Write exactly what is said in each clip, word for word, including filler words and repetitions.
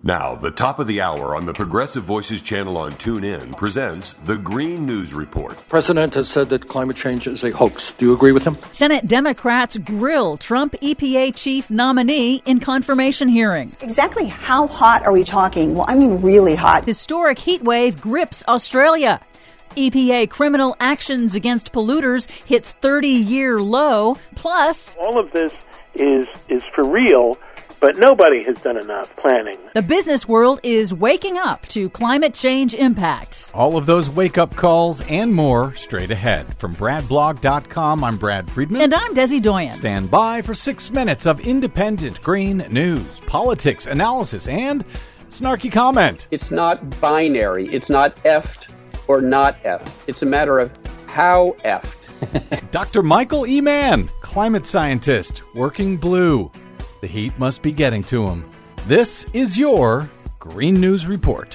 Now, the top of the hour on the Progressive Voices channel on TuneIn presents the Green News Report. The president has said that climate change is a hoax. Do you agree with him? Senate Democrats grill Trump E P A chief nominee in confirmation hearing. Exactly how hot are we talking? Well, I mean really hot. Historic heat wave grips Australia. E P A criminal actions against polluters hits thirty-year low. Plus, all of this is is for real. But nobody has done enough planning. The business world is waking up to climate change impacts. All of those wake-up calls and more straight ahead. From Brad Blog dot com, I'm Brad Friedman. And I'm Desi Doyen. Stand by for six minutes of independent green news, politics, analysis, and snarky comment. It's not binary. It's not effed or not effed. It's a matter of how effed. Doctor Michael E. Mann, climate scientist, working blue. The heat must be getting to him. This is your Green News Report.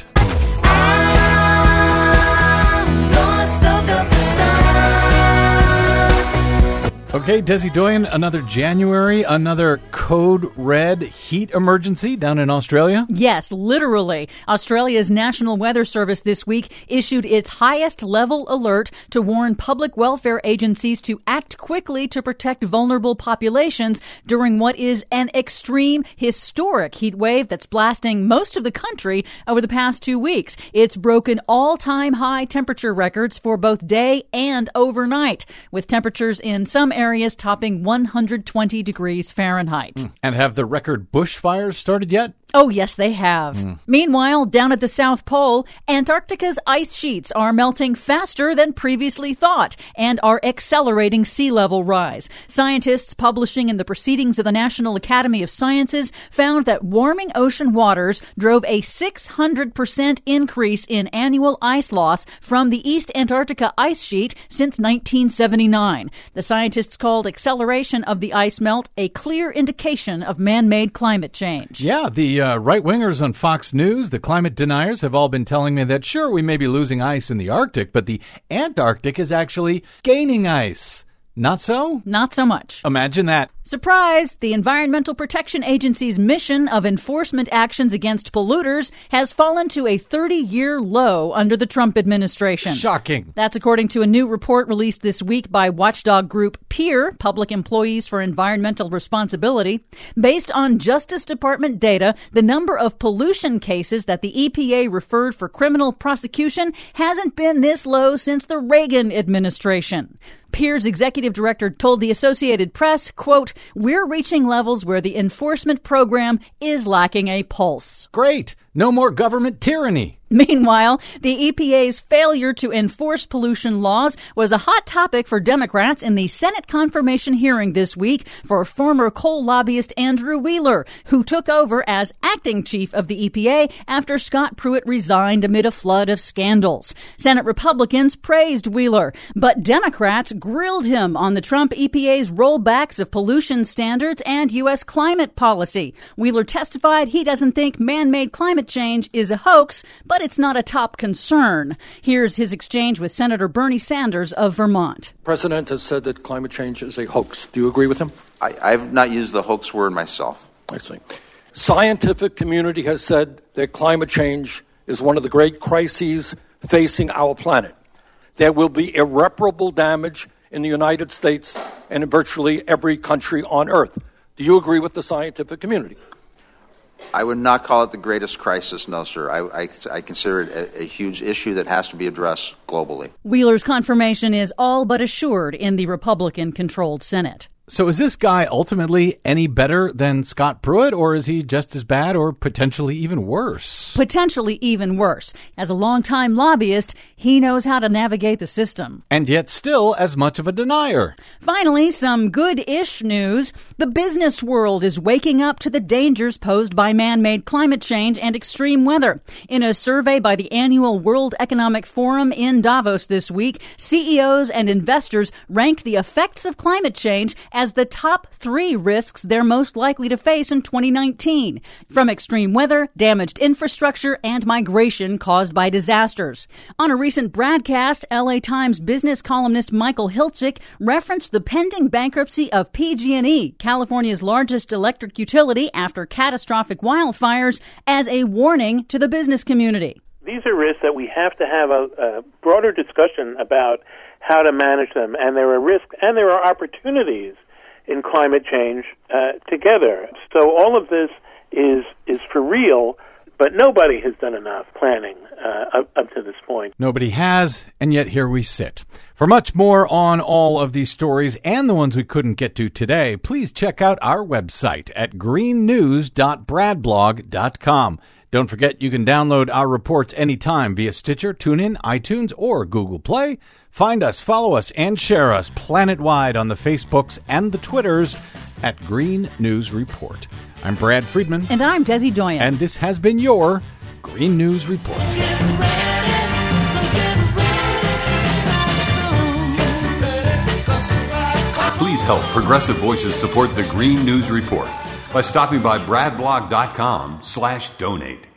I'm gonna soak up the sun. Okay, Desi Doyen, another January, another code red heat emergency down in Australia? Yes, literally. Australia's National Weather Service this week issued its highest level alert to warn public welfare agencies to act quickly to protect vulnerable populations during what is an extreme, historic heat wave that's blasting most of the country over the past two weeks. It's broken all-time high temperature records for both day and overnight, with temperatures in some areas areas topping one hundred twenty degrees Fahrenheit. Mm. And have the record bushfires started yet? Oh, yes, they have. Mm. Meanwhile, down at the South Pole, Antarctica's ice sheets are melting faster than previously thought and are accelerating sea level rise. Scientists publishing in the Proceedings of the National Academy of Sciences found that warming ocean waters drove a six hundred percent increase in annual ice loss from the East Antarctica ice sheet since nineteen seventy-nine. The scientists called acceleration of the ice melt a clear indication of man-made climate change. Yeah, the Uh, right-wingers on Fox News, the climate deniers, have all been telling me that, sure, we may be losing ice in the Arctic, but the Antarctic is actually gaining ice. Not so? Not so much. Imagine that. Surprise! The Environmental Protection Agency's mission of enforcement actions against polluters has fallen to a thirty-year low under the Trump administration. Shocking. That's according to a new report released this week by watchdog group PEER, Public Employees for Environmental Responsibility. Based on Justice Department data, the number of pollution cases that the E P A referred for criminal prosecution hasn't been this low since the Reagan administration. PEER's executive director told the Associated Press, quote, "We're reaching levels where the enforcement program is lacking a pulse." Great. No more government tyranny. Meanwhile, the E P A's failure to enforce pollution laws was a hot topic for Democrats in the Senate confirmation hearing this week for former coal lobbyist Andrew Wheeler, who took over as acting chief of the E P A after Scott Pruitt resigned amid a flood of scandals. Senate Republicans praised Wheeler, but Democrats grilled him on the Trump E P A's rollbacks of pollution standards and U S climate policy. Wheeler testified he doesn't think man-made climate change is a hoax, but it's not a top concern. Here's his exchange with Senator Bernie Sanders of Vermont. The president has said that climate change is a hoax. Do you agree with him? I, I've not used the hoax word myself. I see. Scientific community has said that climate change is one of the great crises facing our planet. There will be irreparable damage in the United States and in virtually every country on Earth. Do you agree with the scientific community? I would not call it the greatest crisis, no, sir. I, I, I consider it a, a huge issue that has to be addressed globally. Wheeler's confirmation is all but assured in the Republican-controlled Senate. So is this guy ultimately any better than Scott Pruitt, or is he just as bad or potentially even worse? Potentially even worse. As a longtime lobbyist, he knows how to navigate the system. And yet still as much of a denier. Finally, some good-ish news. The business world is waking up to the dangers posed by man-made climate change and extreme weather. In a survey by the annual World Economic Forum in Davos this week, C E Os and investors ranked the effects of climate change as as the top three risks they're most likely to face in twenty nineteen, from extreme weather, damaged infrastructure, and migration caused by disasters. On a recent broadcast, L A Times business columnist Michael Hiltzik referenced the pending bankruptcy of P G and E, California's largest electric utility after catastrophic wildfires, as a warning to the business community. These are risks that we have to have a, a broader discussion about how to manage them, and there are risks and there are opportunities in climate change uh, together. So all of this is is for real, but nobody has done enough planning uh, up, up to this point. Nobody has, and yet here we sit. For much more on all of these stories and the ones we couldn't get to today, please check out our website at green news dot brad blog dot com. Don't forget you can download our reports anytime via Stitcher, TuneIn, iTunes, or Google Play. Find us, follow us, and share us planet-wide on the Facebooks and the Twitters at Green News Report. I'm Brad Friedman. And I'm Desi Doyen. And this has been your Green News Report. Please help Progressive Voices support the Green News Report by stopping by bradblog dot com slash donate.